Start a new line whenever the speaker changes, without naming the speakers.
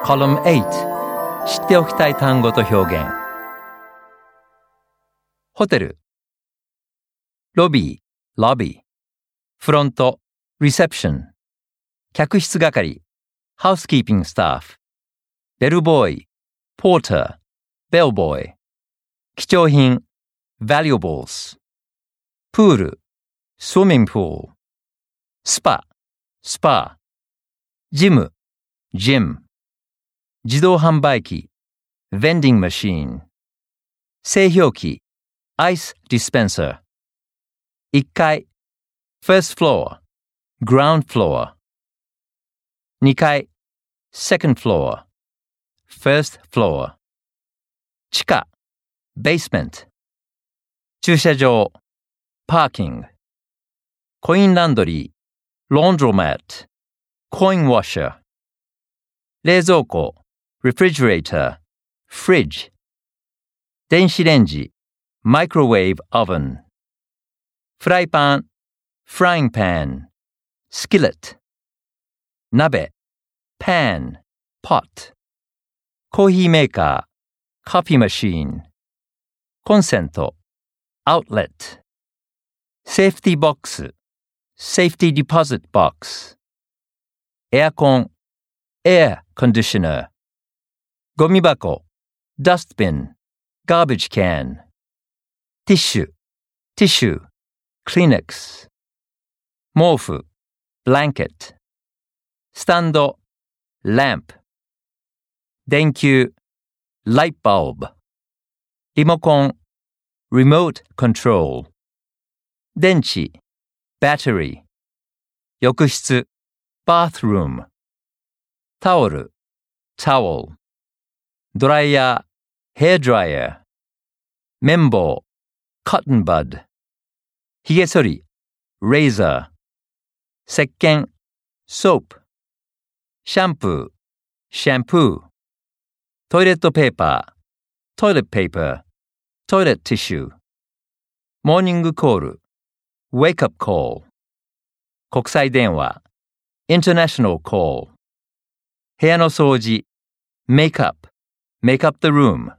Column 8知っておきたい単語と表現。ホテル、ロビー、lobby、フロント、reception、客室係、housekeeping staff、ベルボーイ、porter、bell boy、貴重品、valuables、プール、swimming pool、スパ、spa、ジム、gym、自動販売機、vending machine、製氷機、ice dispenser、1階、first floor、ground floor、2階、second floor、first floor、地下、basement、駐車場、parking、コインランドリー、laundromat、コインウォッシャー、冷蔵庫、refrigerator、fridge、電子レンジ、microwave oven、フライパン、frying pan、skillet、鍋、pan、pot、コーヒーメーカー、coffee machine、コンセント、outlet、セーフティーボックス、safety deposit box、エアコン、air conditioner、ゴミ箱、dustbin、garbage can、ティッシュ、tissue、Kleenex、毛布、blanket、スタンド、lamp、電球、light bulb、リモコン、remote control、電池、battery、浴室、bathroom、タオル、towel、ドライヤー、hair dryer、綿棒、cotton bud、ひげ剃り、razor、石鹸、soap、シャンプー、shampoo、トイレットペーパー、toilet paper、トイレットティッシュ、モーニングコール、wake up call、国際電話、international call、部屋の掃除、make up the room、